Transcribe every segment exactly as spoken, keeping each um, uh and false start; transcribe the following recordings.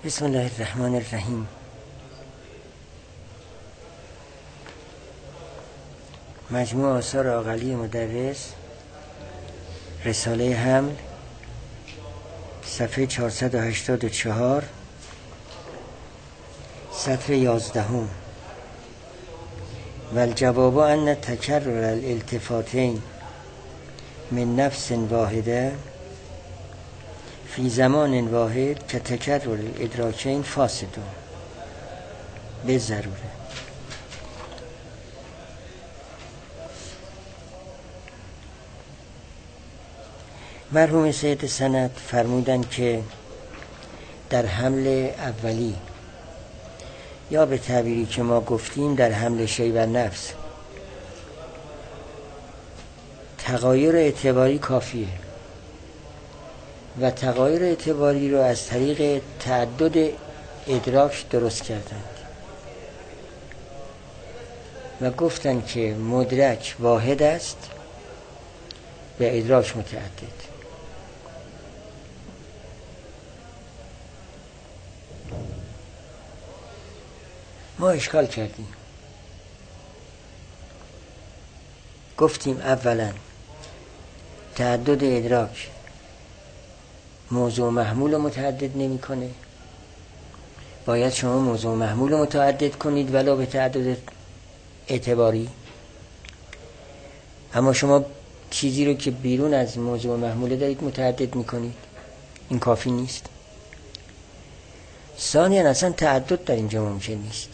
بسم الله الرحمن الرحیم. مجموع آثار عاقلی مدرس، رساله حمل، صفحه چهارصد و هشتاد و چهار، سطر یازدهم. و الجواب ان تکرر الالتفاتین من نفس واحده فی زمان واحد که تکرر الادراکین فاسد به ضروره. مرحوم سید سند فرمودند که در حمل اولی یا به تعبیری که ما گفتیم در حمل شی و نفس تغایر اعتباری کافیه و تغایر اعتباری رو از طریق تعدد ادراک درست کردند و گفتند که مدرک واحد است و ادراک متعدد. ما اشکال کردیم، گفتیم اولا تعدد ادراک موضوع محمول متعدد نمی کنه، باید شما موضوع محمول متعدد کنید ولو به تعدد اعتباری. اما شما چیزی رو که بیرون از موضوع محمول دارید متعدد می کنید، این کافی نیست. ثانیاً اصلا تعدد در اینجا ممکن نیست.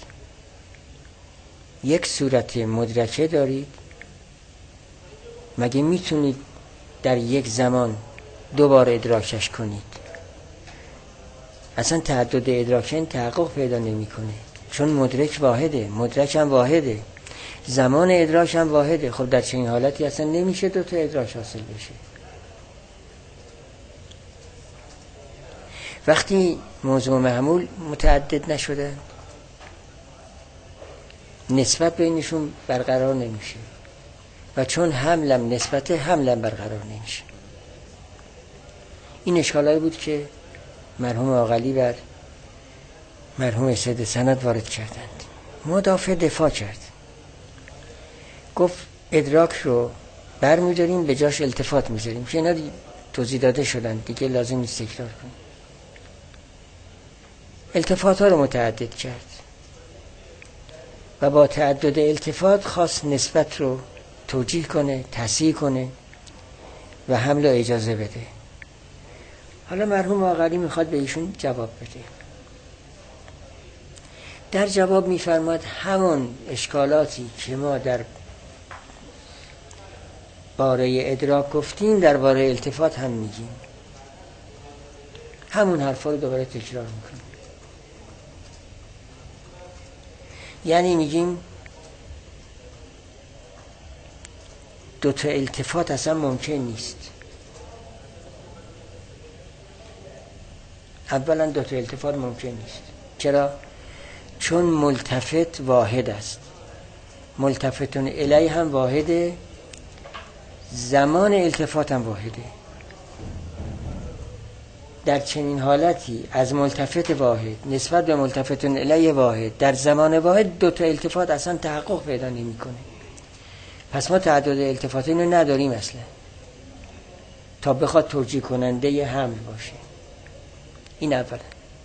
یک صورت مدرکه دارید، مگه میتونید در یک زمان دو بار ادراکش کنید؟ اصلا تعدد ادراکین تحقق پیدا نمیکنه، چون مدرک واحده، مدرک هم واحده، زمان ادراک هم واحده. خب در چنین حالتی اصلا نمیشه دو تا ادراک حاصل بشه. وقتی موضوع محمول متعدد نشده نسبت بینشون برقرار نمیشه و چون حملم نسبت حملم برقرار نمیشه. این اشکالایی بود که مرحوم عاقلی بر مرحوم سید سند وارد کردند. مدافع دفاع کرد، گفت ادراک رو بر می‌داریم به جاش التفات می‌ذاریم که اینا توضیح داده شدن دیگه، لازم نیست تکرار کنیم. التفات ها رو متعدد کرد و با تعدد التفات خواست نسبت رو توجیه کنه، تصحیح کنه و حمل رو اجازه بده. حالا مرحوم عاقلی میخواد به ایشون جواب بده. در جواب میفرماد همون اشکالاتی که ما در باره ادراک گفتیم در باره التفات هم میگیم، همون حرفا رو دوباره تکرار میکنیم. یعنی میگیم دو تا التفات اصلا ممکن نیست. اولا دو تا التفات ممکن نیست. چرا؟ چون ملتفت واحد است، ملتفتون الی هم واحده، زمان التفات هم واحده. در چنین حالتی از ملتفت واحد نسبت به ملتفتون الی واحد در زمان واحد دو تا التفات اصلا تحقق پیدا نمی‌کنه. پس ما تعدد التفات اینو نداریم اصلا تا بخواد توجیه کننده حمل باشه. این اولا.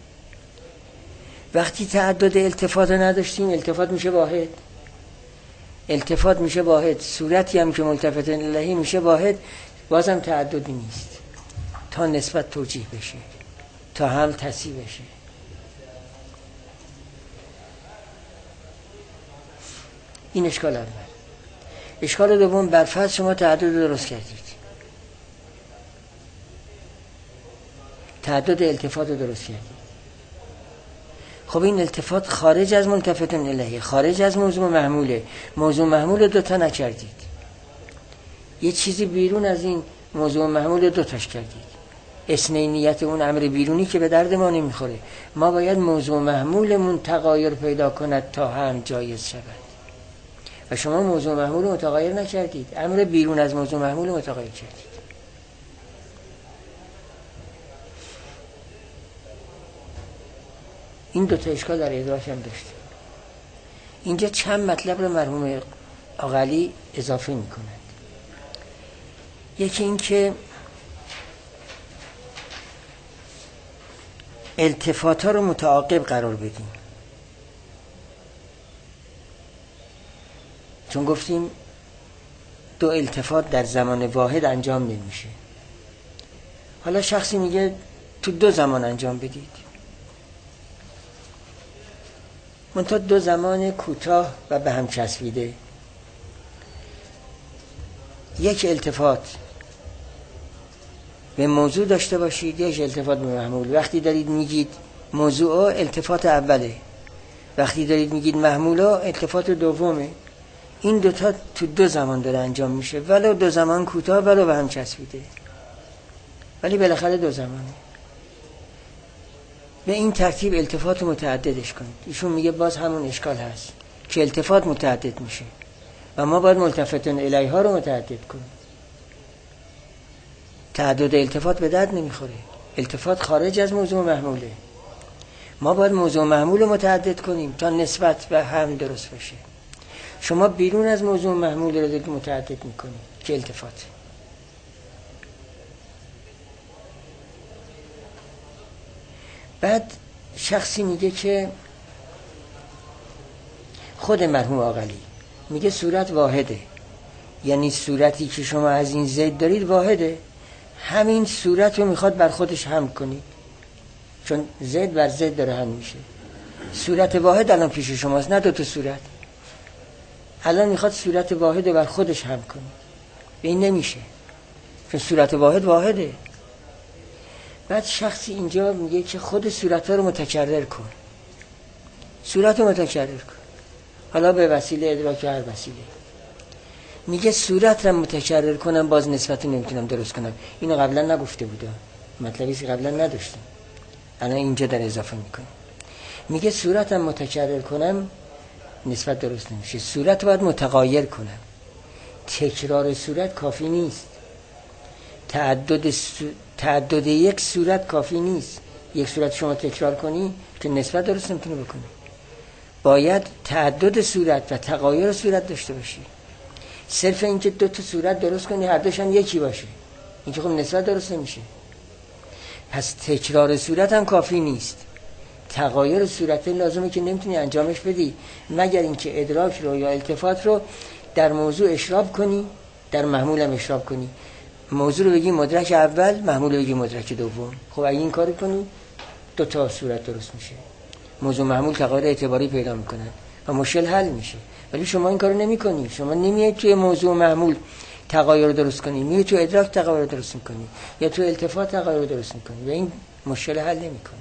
وقتی تعدد التفات رو نداشتیم التفات میشه واحد، التفات میشه واحد، صورتی هم که ملتفتن الیه میشه واحد، بازم تعددی نیست تا نسبت توجیه بشه، تا حمل تصحیح بشه. این اشکال اول. اشکال دوم، برفرض شما تعدد درست کردید، تعدد التفات رو درست کردید. خب این التفات خارج از ملتفتن الیه، خارج از موضوع محموله، موضوع محمول دوتا نکردید، یه چیزی بیرون از این موضوع محمول دوتاش کردید. اثنینیت اون امر بیرونی که به درد ما نمیخوره. ما باید موضوع محمولمون تغایر پیدا کند تا هم جایز شود و شما موضوع محمول متغایر نکردید، امر بیرون از موضوع محمول متغایر کردید. این دو تا اشکال در ادراک هم داشته. اینجا چند مطلب رو مرحوم آقاعلی اضافه می کند. یکی این که التفات ها رو متعاقب قرار بدیم، چون گفتیم دو التفات در زمان واحد انجام نمیشه. حالا شخصی میگه تو دو زمان انجام بدید، منتها دو زمان کوتاه و به هم چسبیده. یک التفات به موضوع داشته باشید، یک التفات به محمول. وقتی دارید میگید موضوع التفات اوله، وقتی دارید میگید محمول التفات دومه. این دوتا تو دو زمان داره انجام میشه، ولو دو زمان کوتاه ولو به هم چسبیده، ولی بالاخره دو زمانه. به این ترتیب التفات متعددش کنید. ایشون میگه باز همون اشکال هست که التفات متعدد میشه و ما باید ملتفتن الیها رو متعدد کنیم. تعدد التفات به درد نمیخوره. التفات خارج از موضوع محموله. ما باید موضوع محمول رو متعدد کنیم تا نسبت به هم درست بشه. شما بیرون از موضوع محمول رو دیگه متعدد میکنید که التفات. بعد شخصی میگه که خود مرحوم آقاعلی میگه صورت واحده، یعنی صورتی که شما از این زید دارید واحده، همین صورت رو میخواد بر خودش حمل کنید، چون زید بر زید داره حمل میشه. صورت واحد الان پیش شماست، نه دو تا صورت. الان میخواد صورت واحد رو بر خودش حمل کنید، به این نمیشه، چون صورت واحد واحده. بعد شخصی اینجا میگه که خود صورت ها رو متکرر کن، صورت رو متکرر کن، حالا به وسیله ادراک هر وسیله. میگه صورت رو متکرر کنم، باز نسبت نمیتونم درست کنم. اینو قبلا نگفته بودم، مطلبی که قبلا نداشتم، الان اینجا در اضافه میکنه. میگه صورت رو متکرر کنم، نسبت درست نمیشه. صورت رو باید متغایر کنم. تکرار صورت کافی نیست، تعدد سو... تعدد یک صورت کافی نیست. یک صورت شما تکرار کنی که نسبت درست نمیتونه بکنی. باید تعدد صورت و تغایر صورت داشته باشی. صرف اینکه دو تا صورت درست کنی هر دوشن یکی باشه، این که خب نسبت درست نمیشه. پس تکرار صورت هم کافی نیست. تغایر صورت لازمه که نمیتونی انجامش بدی مگر اینکه ادراک رو یا التفات رو در موضوع اشراب کنی، در محمول هم اشراب کنی. موضوع رو بگی مدرک اول، محمول رو بگی مدرک دوم. خب اگه این کار کنی دو تا صورت درست میشه. موضوع محمول تغایر اعتباری پیدا میکنن و مشکل حل میشه. ولی شما این کارو نمیکنی. شما نمیای توی موضوع محمول تغایر رو درست کنی، میای تو ادراک تغایر رو درست میکنی یا تو التفات تغایر رو درست میکنی و این مشکل حل نمیکنه.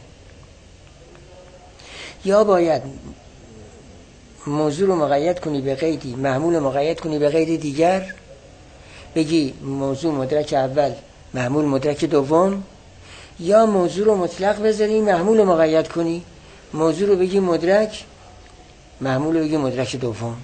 یا باید موضوع رو مقید کنی به قیدی، محمول رو مقید کنی به قید دیگر، بگی موضوع مدرک اول، محمول مدرک دوم، یا موضوع رو مطلق بذاری، محمول رو مقید کنی، موضوع رو بگی مدرک، محمول رو بگی مدرک دوم،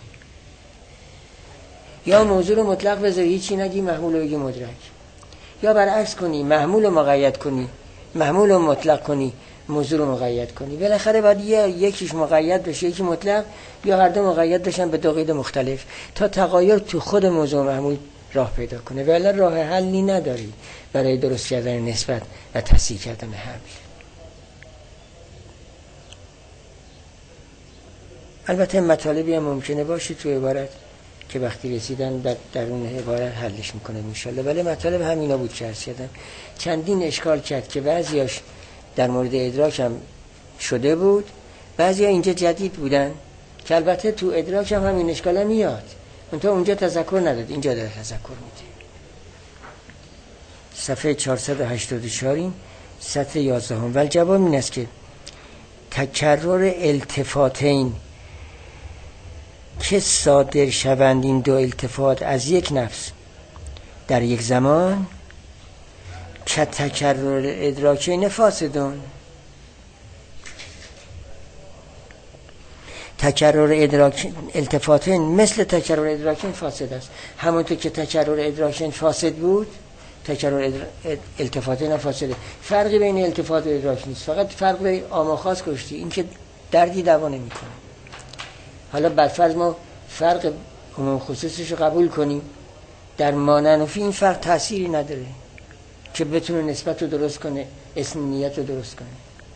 یا موضوع رو مطلق بذاری هیچی نگی، محمول رو بگی مدرک، یا برعکس کنی، محمول رو مقید کنی، محمول رو مطلق کنی، موضوع رو مقید کنی. بالاخره باید یکیش مقید بشه یکی مطلق، یا هر دو مقید بشن به دو قید مختلف تا تغایر تو خود موضوع محمول راه پیدا کنه. ولی راه حلی نداری برای درست کردن نسبت و تصحیح کردن حمل. البته مطالبی هم ممکنه باشه تو عبارت که وقتی رسیدن در درون عبارت حلش میکنه انشالله. ولی مطالب همینا بود که عرض کردم. چندین اشکال کرد که بعضیاش در مورد ادراک هم شده بود، بعضیا اینجا جدید بودن که البته تو ادراک هم همین اشکال هم میاد، اونتا اونجا تذکر نداد، اینجا داره تذکر میده. صفحه چهارصد و هشتاد و چهار سطر یازده هم. ولی جواب این است که تکرر التفاتین که صادر شوند این دو التفات از یک نفس در یک زمان که تکرر ادراکین فاسدون. تکرر ادراک التفاتین مثل تکرر ادراکین فاسد است. همونطور که تکرر ادراکین فاسد بود تکرر التفاتین فاسده. فرقی بین التفات و ادراک نیست، فقط فرق به عام و خاص گذاشتی. این که دردی دوا نمیکنه. حالا برفرض ما فرق عموم خصوصش رو قبول کنیم، در ماننفی این فرق تأثیری نداره که بتونه نسبت رو درست کنه، اسم نیت رو درست کنه.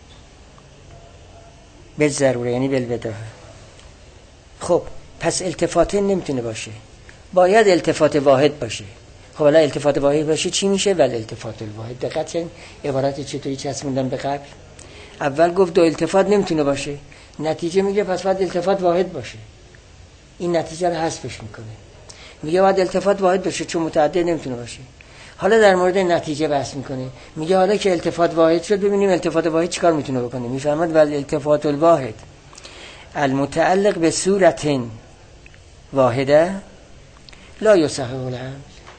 به ضروره، یعنی بالبداهه. خب پس التفات نمیتونه باشه، باید التفات واحد باشه. خب حالا التفات واحد باشه چی میشه؟ ول التفات الواحد. دقت کن عبارت چطوری چسبوندن به قبل. اول گفت دو التفات نمیتونه باشه، نتیجه میگه پس باید التفات واحد باشه. این نتیجه رو حذفش میکنه، میگه باید التفات واحد باشه چون متعدد نمیتونه باشه. حالا در مورد نتیجه بحث میکنه، میگه حالا که التفات واحد شد ببینیم التفات واحد چیکار میتونه بکنه. میفهمد ول التفات الواحد المتعلق به صورت واحده لا یصحح الحمل.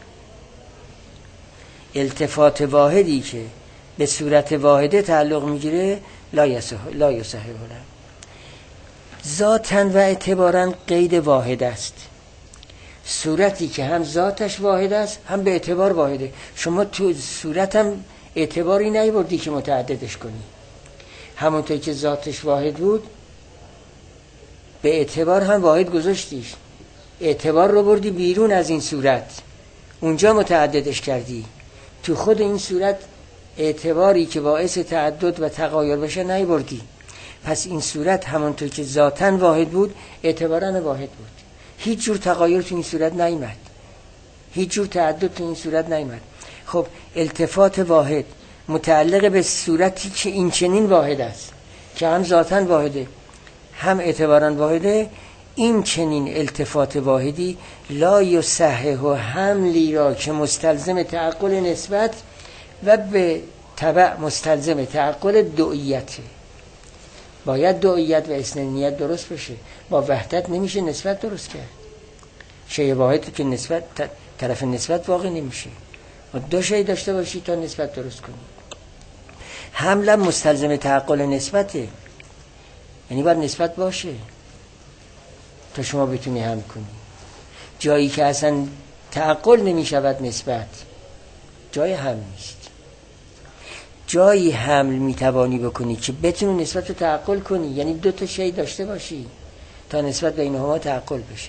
التفات واحدی که به صورت واحده تعلق میگیره لا یصح لا یصحح الحمل. ذاتاً و اعتباراً قید واحد است. صورتی که هم ذاتش واحد است هم به اعتبار واحده. شما تو صورت هم اعتباری نیاوردی که متعددش کنی، همونطور که ذاتش واحد بود به اعتبار هم واحد گذاشتیش، اعتبار رو بردی بیرون از این صورت، اونجا متعددش کردی. تو خود این صورت اعتباری که باعث تعدد و تغایر بشه نیاوردی. پس این صورت همونطور که ذاتاً واحد بود اعتباراً واحد بود. هیچ جور تغایر تو این صورت نیامد، هیچ جور تعدد تو این صورت نیامد. خب التفات واحد متعلق به صورتی که این چنین واحد است، که هم ذاتاً واحده هم اعتباراً واحده، این چنین التفات واحدی لا یصحح حملی را که مستلزم تعقل نسبت و به تبع مستلزم تعقل دعیته. باید دعیت و اثنینیت درست بشه، با وحدت نمیشه نسبت درست کرد. شیء واحد که نسبت طرف نسبت واقع نمیشه، و دو شیء داشته باشی تا نسبت درست کنی. حمل مستلزم تعقل نسبته، یعنی باید نسبت باشه تا شما بتونی حمل کنی. جایی که اصلا تعقل نمیشود نسبت، جای حمل نیست. جایی حمل میتوانی بکنی که بتونی نسبت رو تعقل کنی، یعنی دو تا شی داشته باشی تا نسبت بینهما تعقل بشه.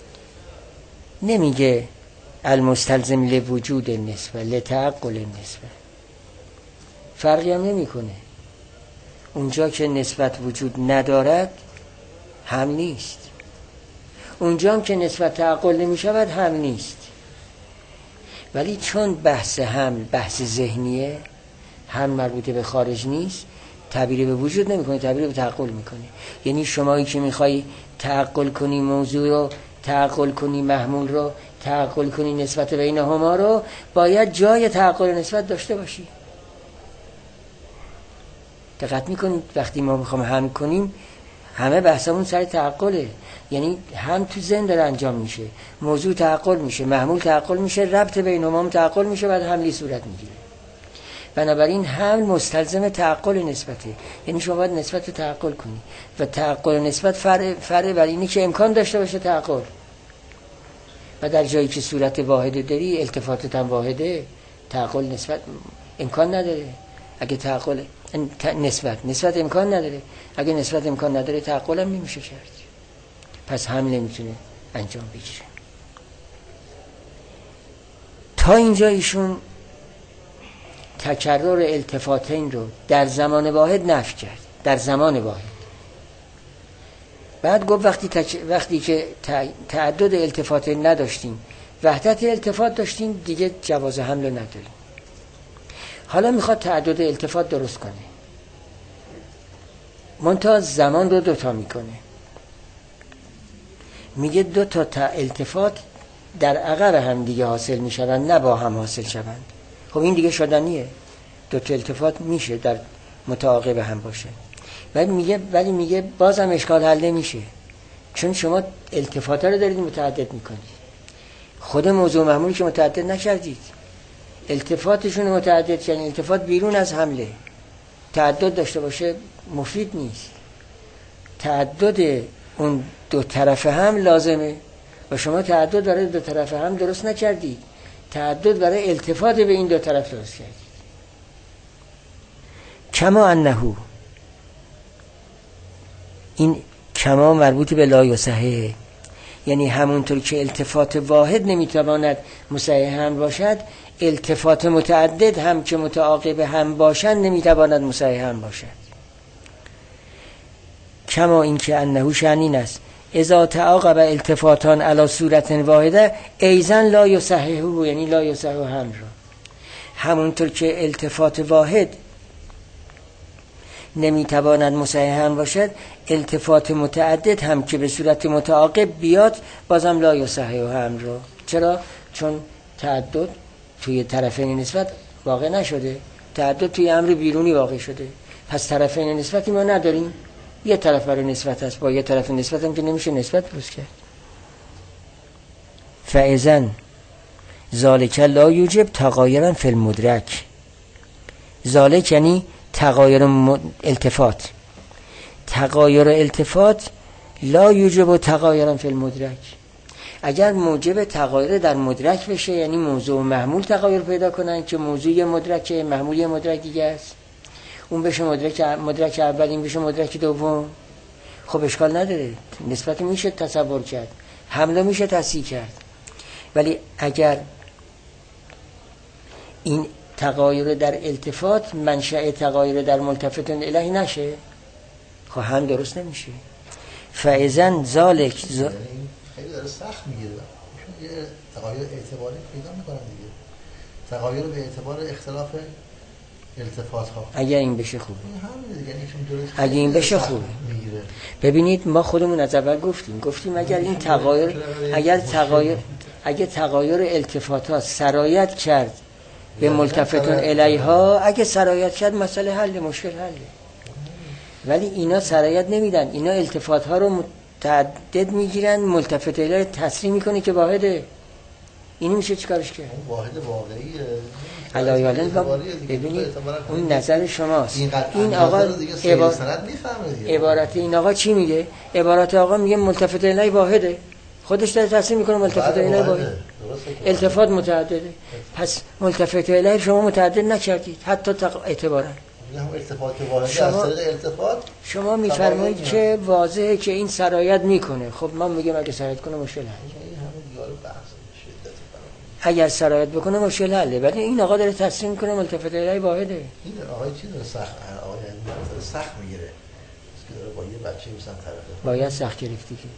نمیگه المستلزم لوجود النسبه لتعقل النسبه، فرقی هم نمیکنه. اونجا که نسبت وجود ندارد حمل نیست، اونجا هم که نسبت تعقل نمیشود حمل نیست. ولی چون بحث حمل بحث ذهنیه، هم مربوطه به خارج نیست، تعبیر به وجود نمیکنه، تعبیر به تعقل میکنه. یعنی شمایی که میخوای تعقل کنی موضوع رو، تعقل کنی محمول رو، تعقل کنی نسبت بینهما رو، باید جای تعقل نسبت داشته باشی. دقت میکنید وقتی ما میخوام هم کنیم همه بحثمون سر تعقله، یعنی هم تو ذهن داره انجام میشه، موضوع تعقل میشه، محمول تعقل میشه، ربط بینهما تعقل میشه، بعد حملی صورت میگیره. بنابراین حمل مستلزم تعقل نسبته، یعنی شما باید نسبت رو تعقل کنی و تعقل نسبت فرع فرع بر اینه که امکان داشته باشه تعقل. و در جایی که صورت واحده داری، التفاتت هم واحده، تعقل نسبت امکان نداره. اگه تعقل نسبت نسبت امکان نداره، اگه نسبت امکان نداره تعقل هم نمیشه کرد، پس حمل نمیتونه انجام بگیره. تا اینجا ایشون تکرر التفاتین رو در زمان واحد نفی کرد، در زمان واحد. بعد گفت وقتی تک... وقتی که تعدد التفاتین نداشتیم، وحدت التفات داشتیم، دیگه جواز حمل نداریم. حالا میخواد تعدد التفات درست کنه، منتها زمان رو دوتا میکنه. میگه دو تا التفات در عقب هم دیگه حاصل میشوند، نه با هم حاصل شوند. خب این دیگه شدنیه، دو تا التفات میشه در متعاقب هم باشه. ولی میگه ولی میگه بازم اشکال حل نمیشه، چون شما التفاتا رو دارید متعدد میکنید، خود موضوع محمولی که متعدد نکردید، التفاتشون متعدد، یعنی التفات بیرون از حمله. تعدد داشته باشه مفید نیست، تعدد اون دو طرف هم لازمه و شما تعدد برای دو طرف هم درست نکردید، تعدد برای التفات به این دو طرف درست کردید. کما انه این کما مربوط به لا یصحح، یعنی همونطور که التفات واحد نمیتواند مصحح هم باشد، التفات متعدد هم که متعاقب هم باشند نمیتواند مصحح هم باشد. کما این که انه شأن است اذا تعاقب التفاتان علی صورت واحده ایزن لا یصححه، یعنی لا یصحح هم را همونطور که التفات واحد نمیتواند مصحح هم باشد، التفات متعدد هم که به صورت متعاقب بیاد بازم لا یصحح هم را. چرا؟ چون تعدد توی طرفین نسبت واقع نشده، تعدد توی امر بیرونی واقع شده، پس طرفین نسبتی ما نداریم، یه طرف برای نسبت هست، با یه طرف نسبت هم که نمیشه نسبت درست کرد. فاذن ذالک لا یوجب تغایرا فی المدرک، ذالک یعنی تغایر التفات، تغایر التفات لا یوجب تغایرا فی المدرک. اگر موجب تغایر در مدرک بشه، یعنی موضوع و محمول تغایر پیدا کنن که موضوع مدرک محمول مدرک دیگه است، اون بشه مدرک مدرک اول، این بشه مدرک دوم، خب اشکال نداره، نسبت میشه تصور کرد، حمله میشه تصحیح کرد. ولی اگر این تغایر در التفات منشأ تغایر در ملتفت الیه نشه، خب هم درست نمیشه. فاذن ذالک ز... خیلی داره سخت میگیره، یه تغایر اعتباری پیدا میکنن دیگه، تغایر به اعتبار اختلاف التفات ها. اگر این بشه خوبه، همین دیگه، اگه این بشه خوبه. ببینید ما خودمون از اول گفتیم گفتیم اگر این تغایر اگر تغایر اگه تغایر التفات ها سرایت کرد به ملتفتون الیها، اگه سرایت کرد مسئله حل، مشکل حله. ولی اینا سرایت نمیدن، اینا التفات ها رو متعدد میگیرن، ملتفت الیه تسلیم میکنه که واحده. اینی میشه چیکارش کرد؟ واحد واقعیه. علایالن ببینید اون نظر شماست. این آقا عبارت عبارت این آقا چی میگه؟ عبارت آقا میگه ملتفت الیه واحده، خودش داره تصمیم میکنه ملتفت الیه واحده، التفات متعدده. پس ملتفت الیه شما متعدد نکردید حتی اعتبارا. شما التفات شما میفرمایید که واضحه که این سرایت میکنه. خب ما میگیم اگه سرایت کنه مشکل حل، اگر سرایت بکنه مشکل حله. ولی این آقا داره تصمیم کنه ملتفت الیه واحده. این آقای چی داره سخت آقای داره سخت میگیره که داره با یه بچه مثلا طرفه باید سخت گرفتی که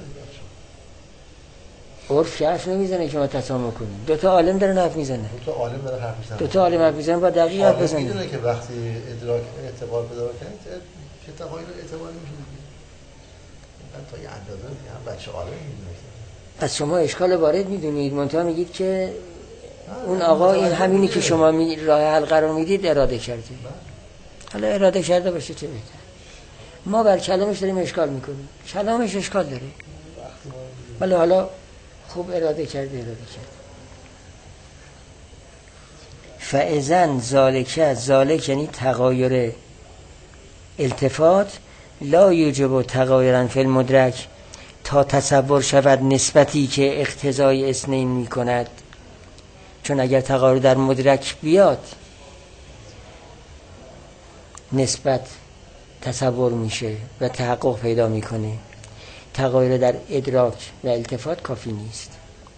عرف حرف نمیزنه که ما تسامح کنیم. دو تا عالم داره حرف میزنه، دو تا عالم داره حرف میزنه دو تا عالم حرف میزنه با دقیق حرف بزنه. میدونه که وقتی ادراک اعتبار پیدا کنه چه تغییر اعتباری میشه تا یه اندازه هم بچه عالم میدونه. از شما اشکال وارد میدونید، منتها میگید که اون آقا این همینی که شما می راه حل قرار میدید اراده کرده. حالا اراده کرده باشه چه بهتر. ما بر کلامش داریم اشکال میکنیم، کلامش اشکال داره، ولی حالا خوب اراده کرده اراده کرده. فاذن ذالک، ذالک یعنی تغایر التفات، لا یوجب تغایرا فی المدرک، تا تصور شود نسبتی که اقتضای اثنین می کند. چون اگر تغایر در مدرک بیاد نسبت تصور میشه و تحقق پیدا میکنه، تغایر در ادراک و التفات کافی نیست.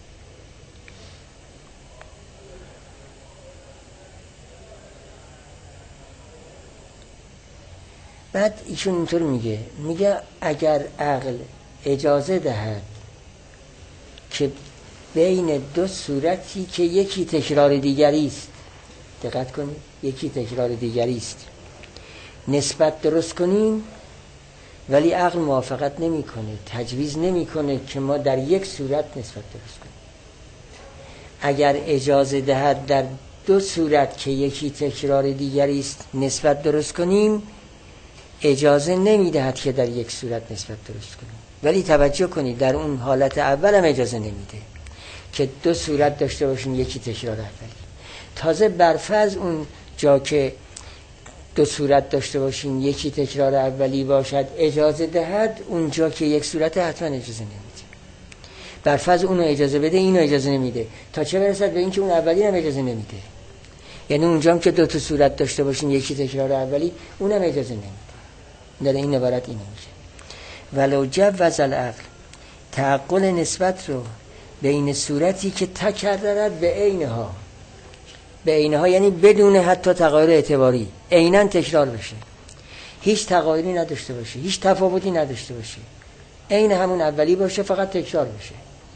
بعد ایشون اینطور میگه، میگه اگر عقل اجازه دهد که بین دو صورتی که یکی تکرار دیگری است، دقت کنید، یکی تکرار دیگری است، نسبت درست کنیم، ولی عقل موافقت نمیکنه، تجویز نمیکنه که ما در یک صورت نسبت درست کنیم. اگر اجازه دهد در دو صورت که یکی تکرار دیگری است نسبت درست کنیم، اجازه نمیدهد که در یک صورت نسبت درست کنیم. ولی توجه کنید در اون حالت اول هم اجازه نمیده که دو صورت داشته باشیم یکی تکرار اولی. تازه برفرض اون جا که دو صورت داشته باشیم یکی تکرار اولی باشد اجازه دهد، اون جا که یک صورت حتما اجازه نمیده. برفرض اونو اجازه بده اینو اجازه نمیده، تا چه برسد به این که اون اولی هم اجازه نمیده. یعنی اونجا هم که دو تا صورت داشته باشیم یکی تکرار اولی اونم اجازه نمیده. در این عبارت این میشه. ولو جوز العقل تعقل نسبت رو بین صورتی که تکررت به عینها، به عینها یعنی بدون حتی تغییر اعتباری، عیناً تکرار بشه، هیچ تغییری نداشته باشه، هیچ تفاوتی نداشته باشه، عین همون اولی باشه، فقط تکرار بشه.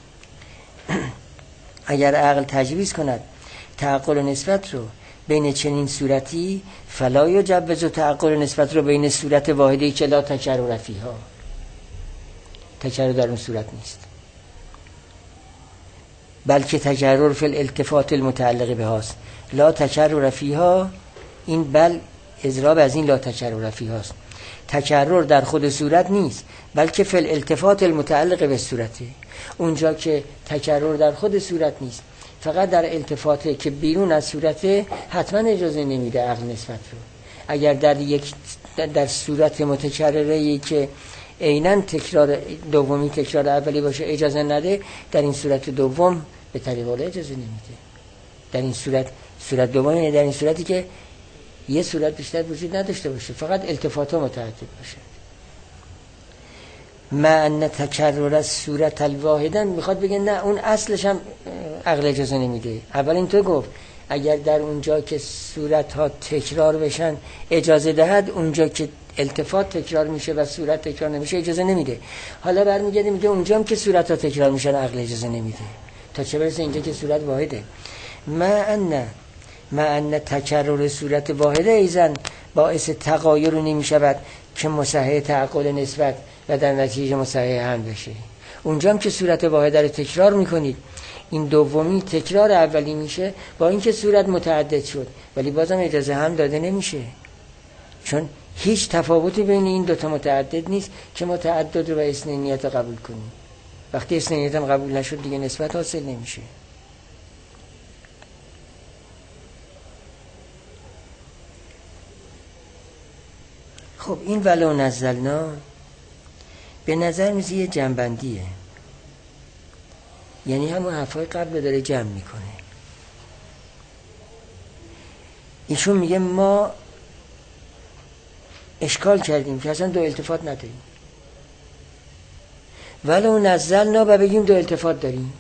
اگر عقل تجویز کند تعقل نسبت رو بین چنین صورتی، فلا یجوز تعقل نسبت رو بین صورت واحدی که لا تکرر فیها، تکرر در اون صورت نیست، بلکه تکرر فی الالتفات المتعلق به هاست. لا تکرر فیها، این بل اضراب از این لا تکرر فیها است. تکرر در خود صورت نیست، بلکه فی الالتفات المتعلق به صورته. اونجا که تکرر در خود صورت نیست، فقط در التفاته که بیرون از صورته، حتما اجازه نمیده عقل نسبت رو. اگر در یک در صورت متکرره‌ای که عیناً تکرار دومی تکرار اولی باشه اجازه نده، در این صورت دوم به طریق اولی اجازه نمیده. در این صورت صورت دوم یعنی در این صورتی که یه صورت بیشتر وجود نداشته باشه، فقط التفات متعدد باشه. معنی تکرر از صورت الواحدن میخواد بگه نه، اون اصلش هم عقل اجازه نمیده. اول این تو گفت اگر در اونجا که صورت ها تکرار بشن اجازه دهد، اونجا که التفات تکرار میشه و صورت تکرار نمیشه اجازه نمیده. حالا برمیگرده میگه اونجا هم که صورت ها تکرار میشن عقل اجازه نمیده، تا چه برسه اینجا که صورت واحده. معنی معنی تکرر صورت واحده ایزن باعث تغایر نمیشود که مصحح تعقل نسبت و در نتیجه مصحح هم بشه. اونجا هم که صورت واحده رو تکرار میکنید، این دومی تکرار اولی میشه، با اینکه صورت متعدد شد ولی بازم اجازه هم داده نمیشه، چون هیچ تفاوتی بین این دوتا متعدد نیست که متعدد رو و اثنینیت قبول کنیم. وقتی اثنینیت هم قبول نشد دیگه نسبت حاصل نمیشه. خب این ولو نزلنا به نظر میزه یه جنبندیه، یعنی همون حرفای قبل داره جمع میکنه. ایشون میگه ما اشکال کردیم که اصلا دو التفات نداریم، ولو نزلنا و بگیم دو التفات داریم.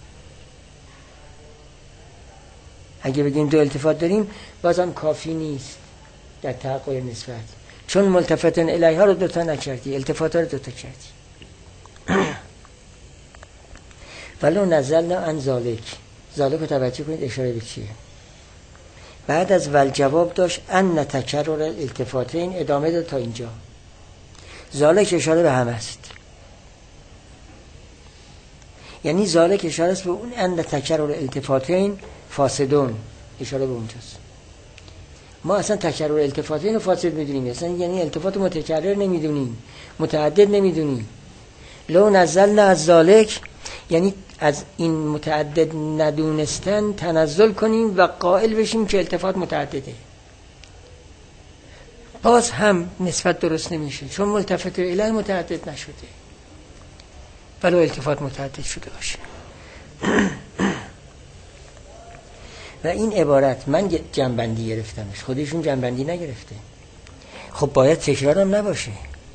اگه بگیم دو التفات داریم بازم کافی نیست در تحقق نسبت، چون ملتفتن الیها رو دوتا نکردی، التفات ها رو دوتا کردی. ولو نزلنا عن ذالک، ذالک رو توجه کنید اشاره به چیه. بعد از ول جواب داشت ان نتکرر التفاتین، ادامه داد تا اینجا. ذالک اشاره به هم است، یعنی ذالک اشاره است به اون ان نتکرر التفاتین فاسدون، اشاره به اونجاست. ما اصلا تکرر التفاتین رو فاسد میدونیم، اصلا یعنی التفات متکرر نمیدونیم، متعدد نمیدونیم. لو نزلنا از ذالک یعنی از این متعدد ندونستن تنزل کنیم و قائل بشیم که التفات متعدده، باز هم نسبت درست نمیشه، چون ملتفت الیه متعدد نشده ولو التفات متعدد شده باشه. و این عبارت من جنبندی گرفتمش، خودشون جنبندی نگرفته. خب باید تکرار هم نباشه،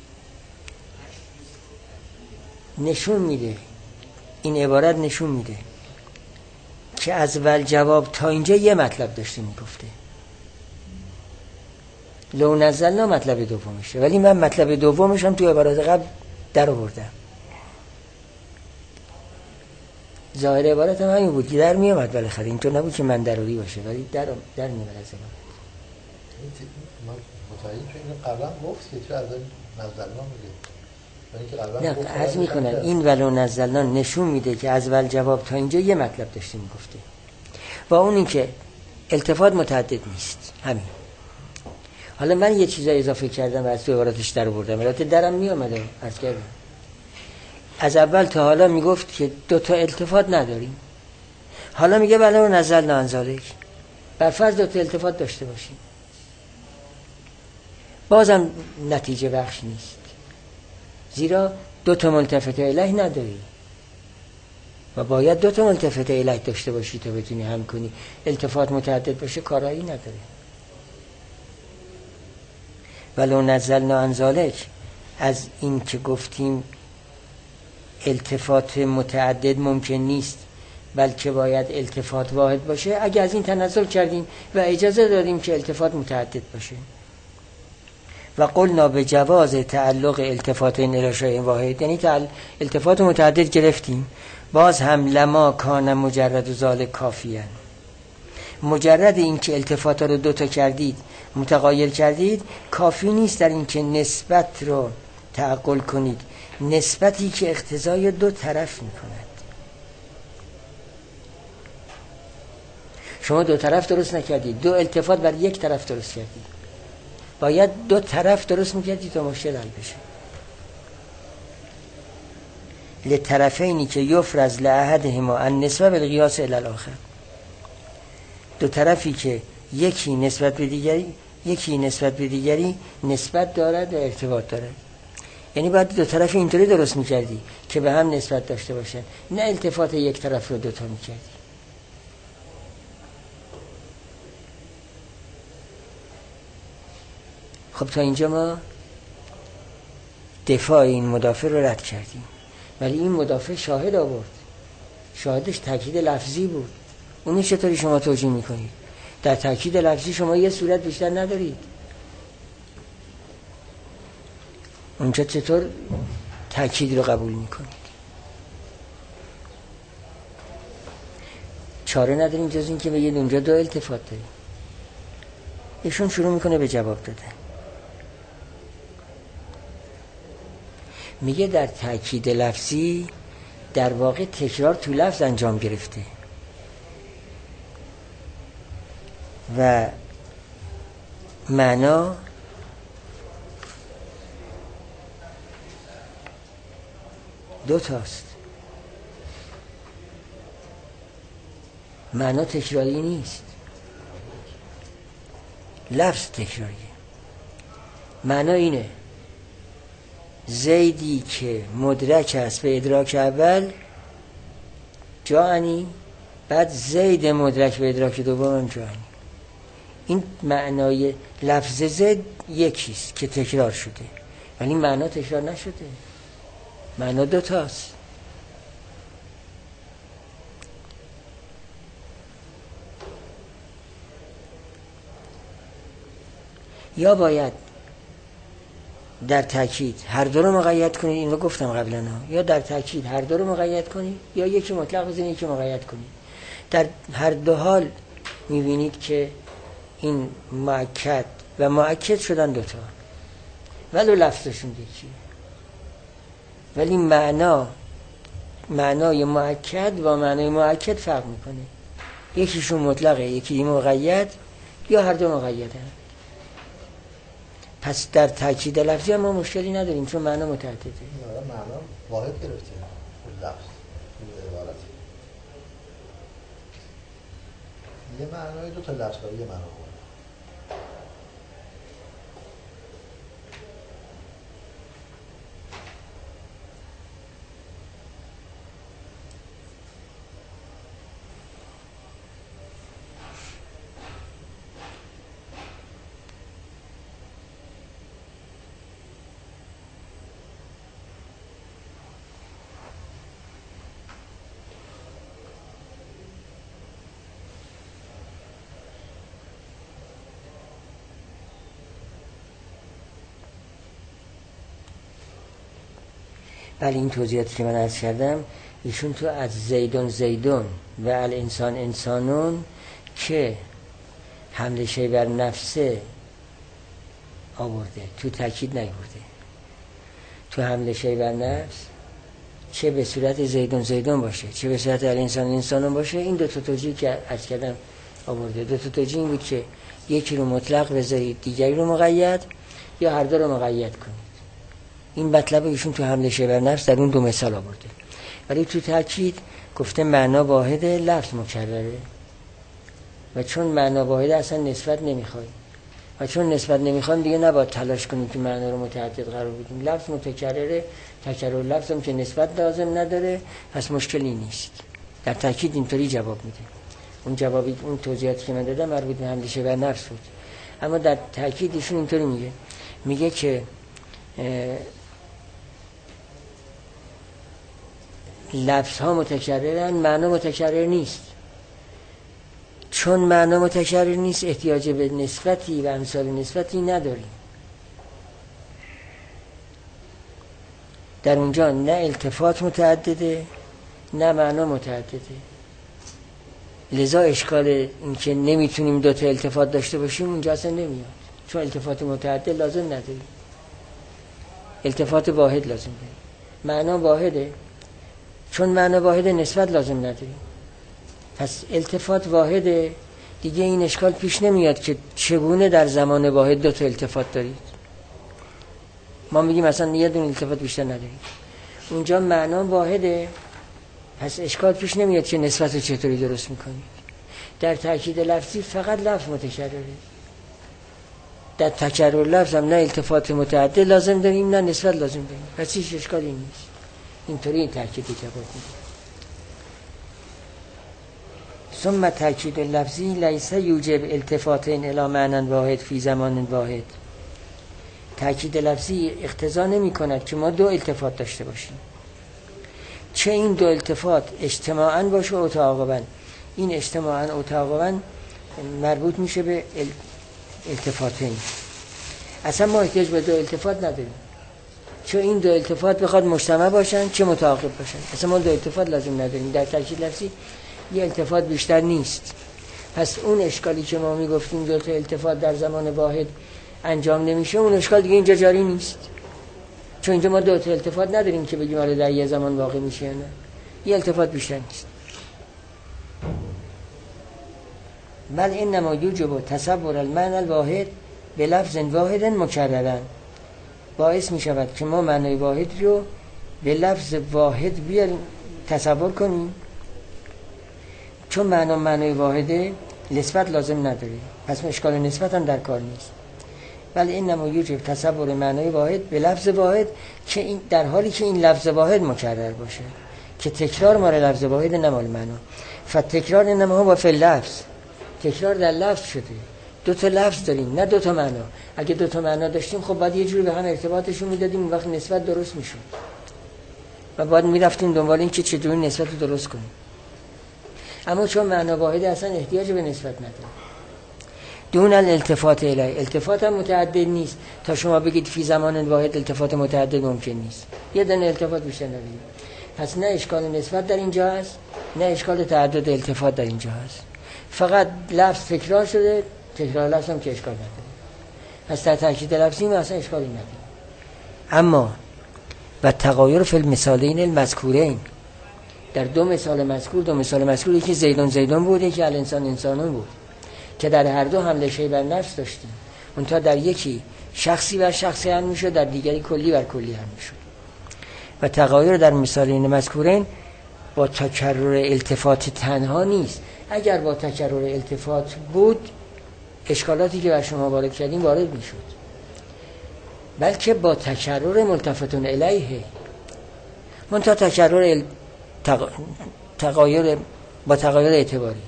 نشون میده، این عبارت نشون میده که از ول جواب تا اینجا یه مطلب داشته میگفته. لو نزلنا مطلب دومشه، ولی من مطلب دومش هم تو عبارات قبل در آوردم. ظاهر عبارت هم همین بود که در میامد، بالاخره اینطور نبود که من ضروری باشه، ولی در در میامد از عبارت. من متوجه شدم قبلا گفت که تو از نزلنا میگه، نه عرض میکنم این ولو نزلنا نشون میده که از ول جواب تا اینجا یه مطلب داشته میگفته، با اون این که التفات متعدد نیست. همین. حالا من یه چیزای اضافه کردم و از تو عباراتش در آوردم، البته درم میامده عرض کردم. از اول تا حالا میگفت که دو تا التفات نداریم، حالا میگه ولو نزلنا عن ذالک، بر فرض دو تا التفات داشته باشیم، بازم نتیجه بخش نیست، زیرا دو تا ملتفت الیه نداری و باید دو تا ملتفت الیه داشته باشی تا بتونی هم کنی. التفات متعدد باشه کارایی نداره. ولو نزلنا عن ذالک، از این که گفتیم التفات متعدد ممکن نیست بلکه باید التفات واحد باشه، اگه از این تنزل کردیم و اجازه دادیم که التفات متعدد باشه. و قلنا به جواز تعلق التفات الی شیء واحد، یعنی التفات متعدد گرفتیم، باز هم لما کان مجرد ذالک کافیه، مجرد این که التفات رو دوتا کردید متغایر کردید کافی نیست در این که نسبت رو تعقل کنید، نسبتی که اقتضای دو طرف میکند. شما دو طرف درست نکردید، دو التفات بر یک طرف درست کردید، باید دو طرف درست میکردید تا مشکل حل بشه. لطرفینی که یفرض لاحدهما النسبه بالقیاس الی الاخر، دو طرفی که یکی نسبت به دیگری یکی نسبت به دیگری نسبت دارد و ارتباط دارد، یعنی باید دو طرف اینطوری درست میکردی که به هم نسبت داشته باشن، نه التفات یک طرف رو دوتا میکردی. خب تا اینجا ما دفاع این مدافع رو رد کردیم، ولی این مدافع شاهد آورد، شاهدش تاکید لفظی بود. اونو چطوری شما توجیه میکنید؟ در تاکید لفظی شما یه صورت بیشتر ندارید، اونجا چطور تاکید رو قبول میکنید؟ چاره نداریم جز این که بگید اونجا دو التفات داریم. ایشون شروع میکنه به جواب دادن، میگه در تاکید لفظی در واقع تکرار تو لفظ انجام گرفته و معنا دو تاست. معنا تکراری نیست، لفظ تکراریه. معنا اینه زیدی که مدرک است به ادراک اول جانی، بعد زید مدرک به ادراک دوم جانی. این معنای لفظ زید یکیست که تکرار شده، ولی معنا تکرار نشده، معنا دو تاست. یا باید در تاکید هر دو رو مقید کنید، این رو گفتم قبلا ها، یا در تاکید هر دو رو مقید کنید یا یکی مطلق بزنید یکی مقید کنید. در هر دو حال میبینید که این مؤکد و مؤکد شدن دوتا، ولو لفظشون یکیه، ولی معنا معنای مؤکد و معنای مؤکد فرق میکنه، یکیشون مطلقه یکی مقید یا هر دو مقیدن. پس در تاکید لفظی هم ما مشکلی نداریم چون معنا متعدده. معنا واحد گرفته لفظ عبارت یه معنای دو تا لفظ داره، یه معنا. ولی این توضیحاتی که من عرض کردم ایشون تو از زیدون زیدون و الانسان انسانون که حمل شی بر نفسه آورده، تو تاکید نیورده. تو حمل شی بر نفس چه به صورت زیدون زیدون باشه چه به صورت الانسان انسانون باشه، این دو تا توجیه که عرض کردم آورده. دو تا توجیه این بود که یکی رو مطلق بذارید دیگری رو مقید یا هر دو رو مقید کنید. این مطلب ایشون تو حمله شی بر نفس در اون دو مثال آورده، ولی تو تاکید گفته معنا واحده لفظ مکرره، و چون معنا واحده اصلا نسبت نمیخوایم و چون نسبت نمیخوایم دیگه نباید تلاش کنیم که معنا رو متعدد قرار بدیم. لفظ متکرره، تکرر لفظ هم که نسبت لازم نداره، پس مشکلی نیست. در تاکید اینطوری جواب میده. اون جوابی اون توضیحاتی که من دادم مربوط به حمله شی بر نفس بود، اما در تاکید ایشون اینطوری میگه میگه که لفظ ها متکررن، معنا متکرر نیست. چون معنا متکرر نیست احتیاج به نسبتی و امثال نسبتی نداریم. در اونجا نه التفات متعدده نه معنا متعدده. لذا اشکال این که نمیتونیم دوتا التفات داشته باشیم اونجا اصلا نمیاد، چون التفات متعدد لازم نداریم، التفات واحد لازم داریم. معنا واحده، چون معنا واحده نسبت لازم نداریم، پس التفات واحده. دیگه این اشکال پیش نمیاد که چگونه در زمان واحد دو تا التفات دارید. ما میگیم اصلا یه دونه التفات بیشتر نداریم. اونجا معنا واحده، پس اشکال پیش نمیاد که نسبت رو چطوری درست میکنید. در تأکید لفظی فقط لفظ متکرره. در تکرر لفظ هم نه التفات متعدد لازم داریم نه نسبت لازم داریم، پس هیچ اشکالی نیست. اینطوری این تأکید جواب میده. ثم تأکید لفظی لیس یوجب التفاتین الی معنی واحد فی زمان واحد. تأکید لفظی اقتضا نمی کند که ما دو التفات داشته باشیم، چه این دو التفات اجتماعاً باشه و تعاقباً. این اجتماعاً و تعاقباً مربوط میشه به التفاتین. اصلا ما احتیاج به دو التفات نداریم، چه این دو التفات بخواد مجتمع باشن چه متعاقب باشن. اصلا ما دو التفات لازم نداریم. در تأکید لفظی یه التفات بیشتر نیست. پس اون اشکالی که ما میگفتیم دو تا التفات در زمان واحد انجام نمیشه، اون اشکال دیگه اینجا جاری نیست، چون اینجا ما دو تا التفات نداریم که بگیم آره در یه زمان واقع میشه یا نه. یه التفات بیشتر نیست. بل انما یوجب تصور المعنى الواحد بلفظ واحد مکررا. باعث می شود که ما معنای واحد رو به لفظ واحد بیاریم تصور کنیم، چون معنا معنای واحده نسبت لازم نداره، پس اشکال نسبت هم در کار نیست. ولی انما یوجب تصور معنای واحد به لفظ واحد، که این در حالی که این لفظ واحد مکرر باشه، که تکرار مال لفظ واحد نه مال معنا. فتکرار انما هو فی اللفظ. تکرار در لفظ شده. دو تا لفظ داریم نه دو تا معنا. اگه دو تا معنا داشتیم خب بعد یه جوری به هم ارتباطشون میدادیم، اون وقت نسبت درست میشد و بعد میرفتیم دنبال این که چطوری نسبت رو درست کنیم. اما چون معنا واحده اصلا احتیاج به نسبت نداره. دون الالتفات الیه، التفات هم متعدد نیست تا شما بگید فی زمان واحد التفات متعدد ممکن نیست. یه دونه التفات بیشتر نداریم. پس نه اشکال نسبت در اینجا هست نه اشکال تعدد التفات در اینجا هست. فقط لفظ تکرار شده، تکرار لفظ هم که اشکال نداره. پس در تأکید لفظی ما اصلا اشکالی نداره. اما و تغایر فی المثالین المذکورین، در دو مثال مذکور دو مثال مذکور یکی زیدون زیدون بود، یکی الانسان انسانون بود، که در هر دو حمله شی بر نفس داشتیم. اونتا در یکی شخصی بر شخصی حل میشد، در دیگری کلی بر کلی حل میشد. و تغایر در مثالین مذکورین با تکرر التفات تنها نیست. اگر با تکرر التفات بود اشکالاتی که بر شما وارد کردیم وارد میشد، بلکه با تکرر ملتفتون الیه. منتها تکرر ال... تق... تغایر با تغایر اعتباری.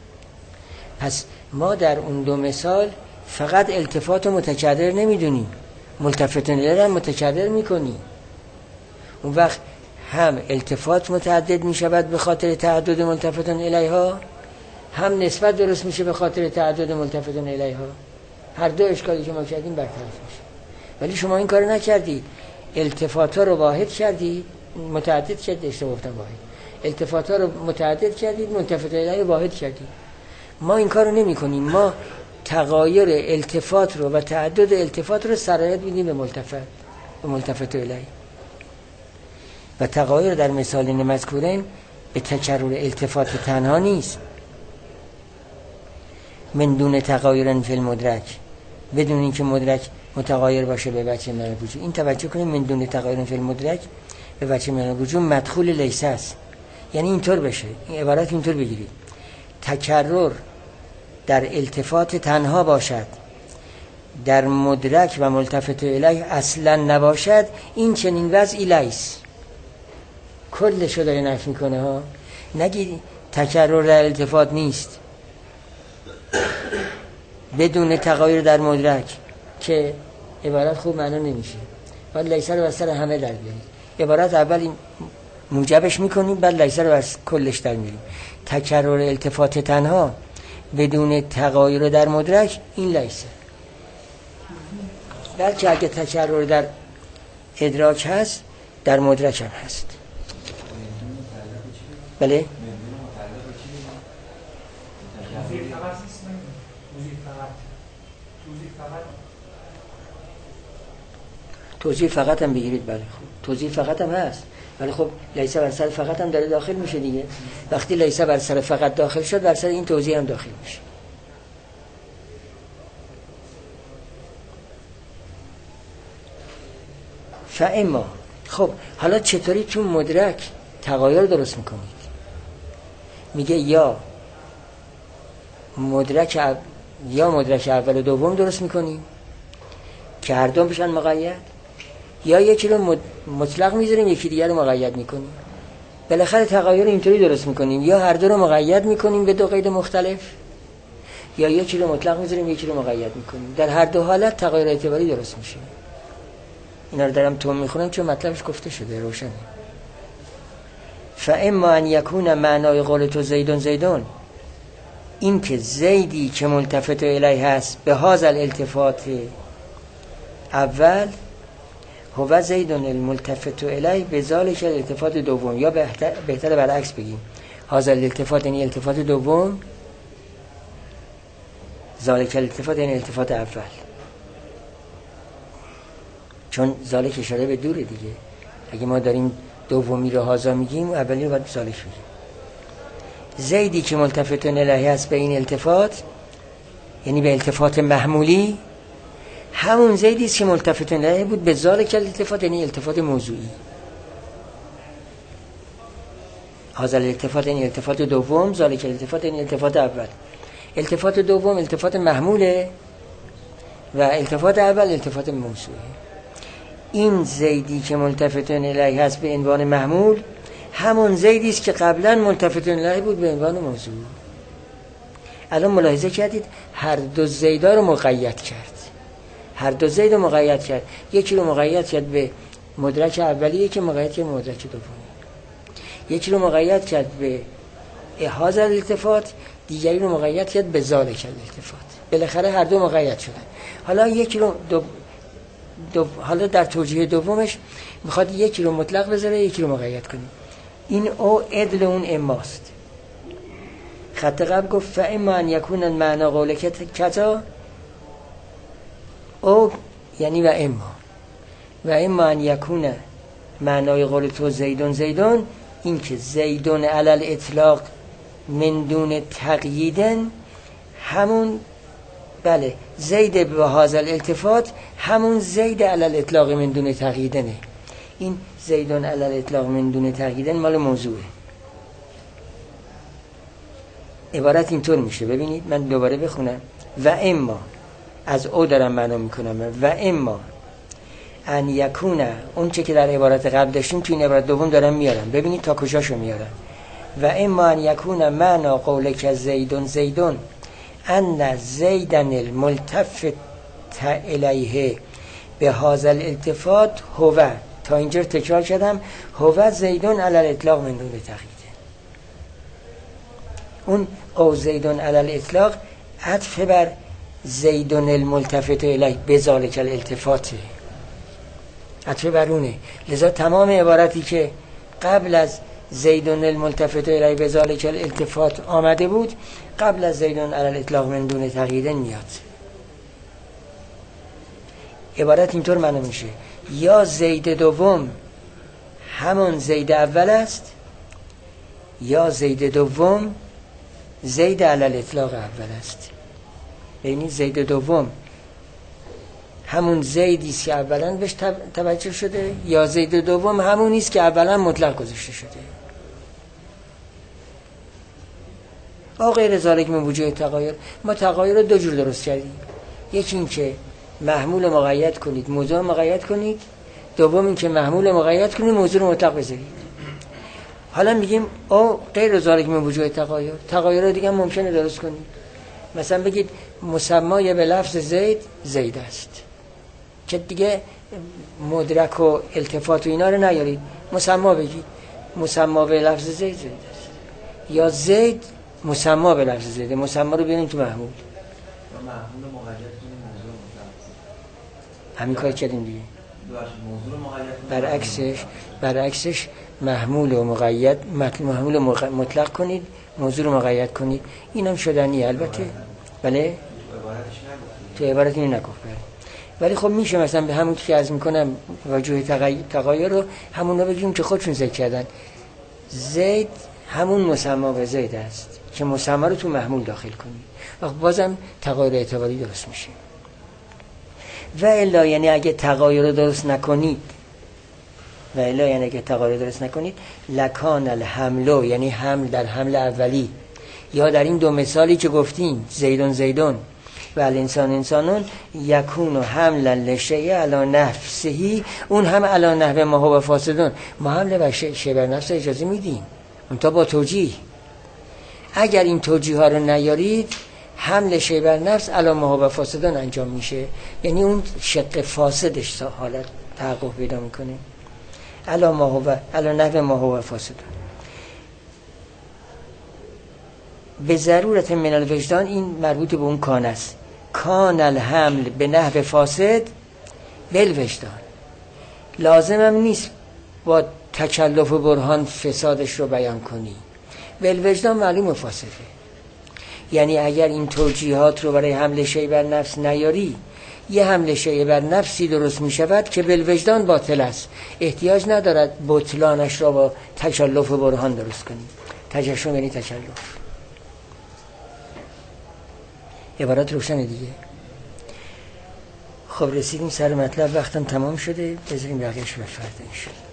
پس ما در اون دو مثال فقط التفات متکرر نمیدونیم، ملتفتون الیه هم متکرر میکنیم. اون وقت هم التفات متعدد میشود به خاطر تعدد ملتفتون الیه ها، هم نسبت درست میشه به خاطر تعدد ملتفتون الیه ها. هر دو اشکالی که ما کردیم برطرف میشه. ولی شما این کارو نکردید، التفات ها رو واحد کردید، متعدد کردید، اشتباه گفتم واحد. التفات ها رو متعدد کردید، ملتفتون الیه واحد کردید. ما این کارو نمی‌کنیم. ما تغایر التفات رو و تعدد التفات رو سرایت میدیم به ملتفت به ملتفت الیه. و تغایر در مثالین مذکورین به تکرر التفات تنها نیست، من دون تغایر فی المدرک، بدون اینکه مدرک متغایر باشه به وجه من الوجود. این توجه کنیم، من دون تغایر فی المدرک به وجه من الوجود مدخول لیس است. یعنی اینطور بشه، این عبارت اینطور بگیرید: تکرر در التفات تنها باشد، در مدرک و ملتفت الیه اصلا نباشد، این چنین وضعی لیس. کلشو داره نفی میکنه ها. نگید تکرر در التفات نیست بدون تغایر در مدرک، که عبارت خوب معنا نمیشه. باید لیس رو بستر همه در بیارید. عبارت اول این موجبش میکنیم بعد لیسه رو از کلش در میریم. تکرر التفات تنها بدون تغایر در مدرک این لیسه. بلکه اگه تکرر در ادراک هست در مدرک هم هست. بله؟ توضیح فقط هم بگیرید. بله خب توضیح فقط هم هست، ولی خب لیسه بر سر فقط هم داره داخل میشه دیگه. وقتی لیسه بر سر فقط داخل شد بر سر این توضیح هم داخل میشه. فاما خب حالا چطوری تو مدرک تغایر درست میکنید؟ میگه یا مدرک اب... یا مدرک اول و دوم درست میکنیم که هر دو بشن مقید، یا یکی رو مطلق میذاریم یکی دیگر رو مقید میکنیم. بالاخره تغایر اینطوری درست میکنیم یا هر دو رو مقید میکنیم به دو قید مختلف، یا یکی رو مطلق میذاریم یکی رو مقید میکنیم. در هر دو حالت تغایر اعتباری درست میشه. اینا رو دارم تو میخونم چون مطلبش گفته شده روشنه. فاما ان یکون معنای قول تو زیدون زیدون، این که زیدی که ملتفت الیه هست به هذا الالتفات اول هو زیدون الملتفت الیه به ذالک الالتفات دوم، یا بهتر, بهتر برعکس بگیم هذا الالتفات یعنی التفات دوم، ذالک الالتفات یعنی التفات اول، چون ذالک اشاره به دوره دیگه. اگه ما داریم دومی رو هازا میگیم اولی رو باید ذالک بگیم. زیدی که ملتفت الیه است به این التفات یعنی به التفات محمولی، همون زیدی است که ملتفت الیه بود به ذالک الالتفات یعنی التفات موضوعی. هذا الالتفات یعنی التفات دوم، ذالک الالتفات یعنی التفات اول. التفات دوم التفات محموله و التفات اول التفات موضوعی. این زیدی که ملتفت الیه هست به عنوان محمول همون زیدی است که قبلا ملتفت الیه بود به عنوان موضوع. الان ملاحظه کردید هر دو زیدا رو مقید کرد، هر دو زید رو مقید کرد. یکی رو مقید کرد به مدرک اولی، یکی مقید کرد به مدرک دومی. یکی رو مقید کرد به هذا الالتفات، دیگری رو مقید کرد به ذالک الالتفات. بالاخره هر دو مقید شدن. حالا یکی رو دو دو حالا در توجیه دومش میخواد یکی رو مطلق بذاره یکی رو مقید کنه. این او عدل اون اماست. خط قبل گفت فاما ان یکون معنا قولک کذا، او یعنی و اما و اما ان یکون معنای قول تو زیدون زیدون، این که زیدون علی الاطلاق من دون تقییدن، همون بله زید به هذا الالتفات همون زید علی الاطلاق من دون تقییدنه. این زیدون علی الاطلاق من دون تقییدن مال موضوعه. عبارت اینطور میشه، ببینید من دوباره بخونم. و اما از او دارم معنا میکنم. و اما ان یکون، اون چه که در عبارت قبل داشتیم تو این عبارت دوم دارم میارم، ببینید تا کجاشو میارم. و اما ان یکون معنا قولک زیدون زیدون ان زیدن الملتفت الیه به هذا الالتفات هو، تا اینجا تکرار کردم، هو زیدون علی الاطلاق من دون تقیید. اون او زیدون علی الاطلاق عطف بر زیدون الملتفت الیه به ذالک الالتفات، عطف بر اونه. لذا تمام عبارتی که قبل از زیدون الملتفت الیه به ذالک الالتفات آمده بود قبل از زیدون علی الاطلاق من دون تقیید میاد. عبارت اینطور معنی میشه یا زید دوم همون زید اول است، یا زید دوم زید علی الاطلاق اول است. یعنی زید دوم همون زیدی است که اولا بهش توجه شده، یا زید دوم همونی است که اولا مطلق گذاشته شده. او غیر ذالک من وجوه تغایر، ما تغایر رو دو جور درست کردیم. یکی این که محمول مقید کنید موضوع مقید کنید، دوم این که محمول مقید کنید موضوع رو مطلق بذارید. حالا میگیم او غیر ذالک من وجوه تغایر، تغایر رو دیگه ممکنه درست کنید. مثلا بگید مسمای به لفظ زید زید است، که دیگه مدرک و التفات و اینا رو نیارید، مسما بگید مسما به لفظ زید زید است، یا زید مسما به لفظ زید. مسما رو بیاریم تو محمول، محمول مقید کنیم موضوع مطلق، همین کار کردیم دیگه. موضوع مقید برعکسش برعکسش محمول و مقید، محمول مطلق کنید، موضوع رو مقید کنید. اینم شدنیه البته. بله تو عبارت اینو نگفت. بله ولی خب میشه مثلا به همون که عرض میکنم وجوه تغایر رو همون رو بگیم که خودشون ذکر کردن. زید همون مسما به زید است که مسما رو تو محمول داخل کنید، وقت بازم تغایر اعتباری درست میشه. و الا یعنی اگه تغایر رو درست نکنید، و الا یعنی اگه تغایر درست نکنید، لکان الحملو یعنی حمل در حمل اولی، یا در این دو مثالی که گفتیم زیدون زیدون و الانسان انسانون، یکون و حمل لشیء علی نفسه، اون هم علی نحو ما هو فاسدون. ما حمل و شیء بر نفس اجازه میدیم اون تا با توجیه. اگر این توجیه ها رو نیارید، حمل شیء بر نفس علی ما هو فاسدون انجام میشه، یعنی اون شق فاسدش حالت تحقق پیدا میکنه. علی ما هو علی نحو ما هو فاسدون. به ضرورت من الوجدان، این مربوط به اون کان است. کان الحمل به نحو فاسد بالوجدان. لازم هم نیست با تکلف و برهان فسادش رو بیان کنی، بالوجدان معلوم فاسده. یعنی اگر این توجیهات رو برای حمل شیء بر نفس نیاری، یه حمل شیء بر نفسی درست می شود که بالوجدان باطل است، احتیاج ندارد بطلانش را با تکلف و برهان درست کنی. تجشم یعنی تکلف. عبارت روشنه دیگه. خب رسیدیم سر مطلب، وقتم تمام شده، بذاریم بقیه‌اش به فردا انشاءالله.